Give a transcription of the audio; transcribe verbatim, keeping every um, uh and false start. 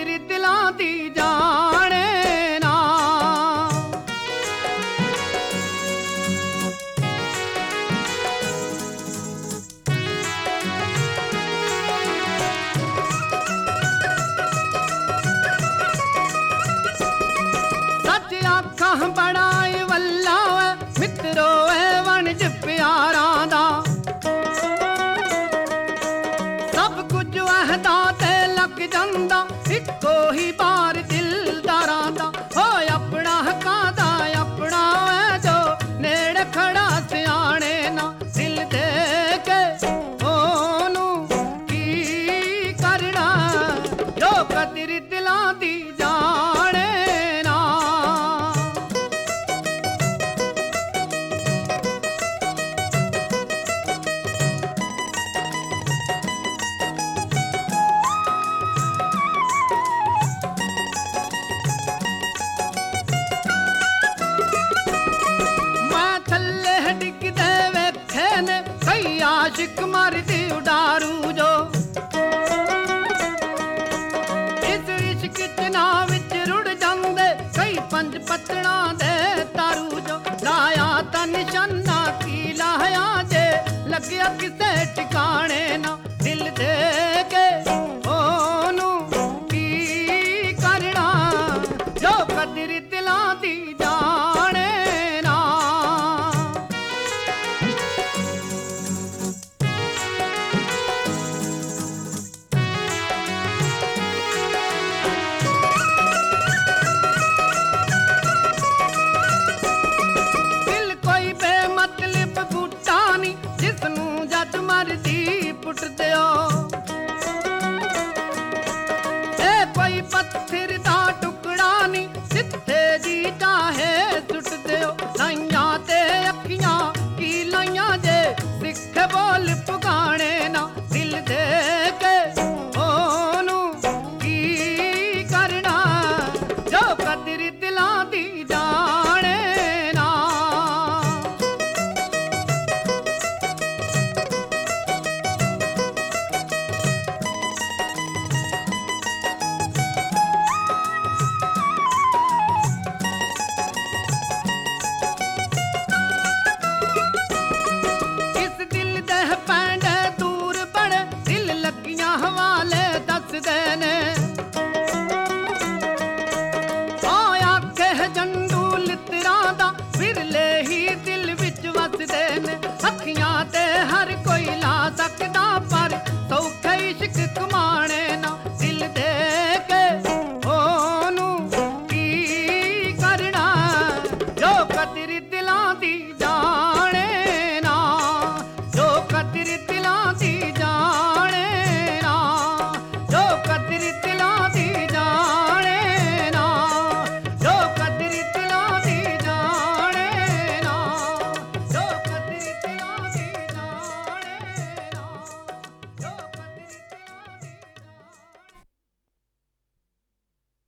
कदर दिलां दी जाने ना। सच आखां बड़ाई वल्ला मित्रो है वणज प्यारां दा। सब कुछ अहदा ते लग जांदा इक्को ही बार दिलदारां दा। हो अपना हकां दा अपना है जो नेड़े खड़ा सियाणे ना। दिल दे के ओनू की करना जो कदर दिलां दी जाने ना। मैं थल्ले डिगदे वेखे ने कई आशिक मरदे